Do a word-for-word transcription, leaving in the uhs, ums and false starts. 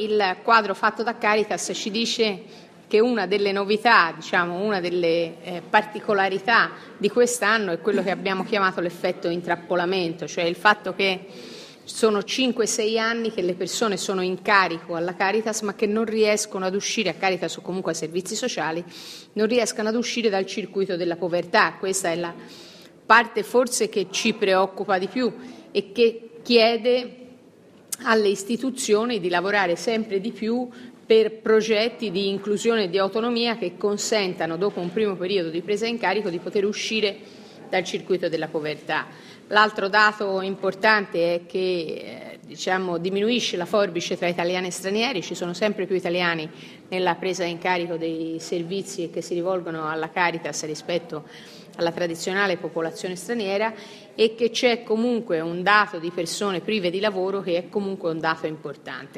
il quadro fatto da Caritas ci dice che una delle novità, diciamo, una delle eh, particolarità di quest'anno è quello che abbiamo chiamato l'effetto intrappolamento, cioè il fatto che sono cinque sei anni che le persone sono in carico alla Caritas ma che non riescono ad uscire, a Caritas o comunque ai servizi sociali, non riescono ad uscire dal circuito della povertà. Questa è la parte forse che ci preoccupa di più e che chiede alle istituzioni di lavorare sempre di più per progetti di inclusione e di autonomia che consentano, dopo un primo periodo di presa in carico, di poter uscire dal circuito della povertà. L'altro dato importante è che eh, diciamo, diminuisce la forbice tra italiani e stranieri, ci sono sempre più italiani nella presa in carico dei servizi che si rivolgono alla Caritas rispetto alla tradizionale popolazione straniera, e che c'è comunque un dato di persone prive di lavoro che è comunque un dato importante.